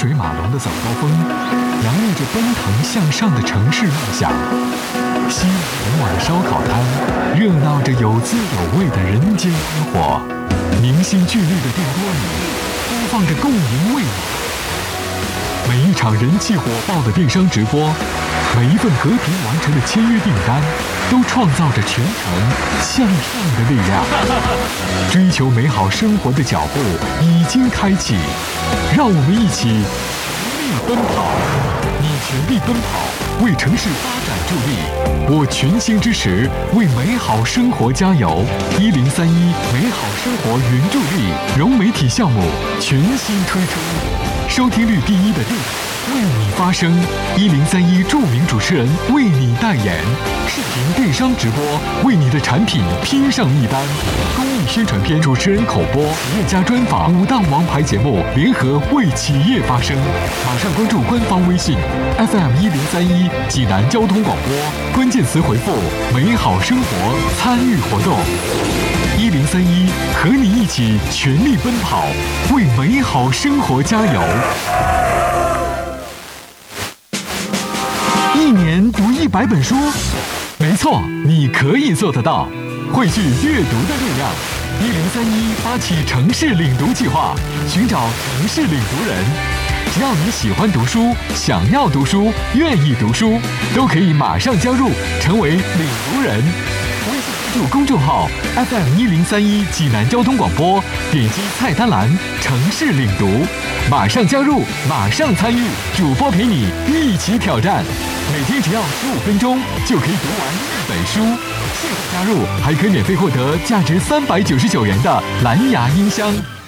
水马龙的早高峰，洋溢着奔腾向上的城市梦想。西安本晚烧烤摊，热闹着有滋有味的人间烟火。明星聚绿的电波里，播放着共赢未来。每一场人气火爆的电商直播，每一份和平完成的签约订单，都创造着全程向上的力量。追求美好生活的脚步已经开启，让我们一起全力奔跑。你全力奔跑，为城市发展助力；我全心支持，为美好生活加油。1031美好生活援助力融媒体项目全新推出，收听率第一的电台为你发声，1031著名主持人为你代言，视频电商直播为你的产品拼上一单，公益宣传片主持人口播，企业家专访，5档王牌节目联合为企业发声。马上关注官方微信 FM1031济南交通广播，关键词回复美好生活参与活动。1031和你一起全力奔跑，为美好生活加油。一年读100本书，没错，你可以做得到。汇聚阅读的力量，1031发起城市领读计划，寻找城市领读人。只要你喜欢读书，想要读书，愿意读书，都可以马上加入，成为领读人。微信关注公众号 FM1031济南交通广播，点击菜单栏城市领读，马上加入，马上参与，主播陪你一起挑战。每天只要15分钟就可以读完1本书。现在加入还可以免费获得价值399元的蓝牙音箱。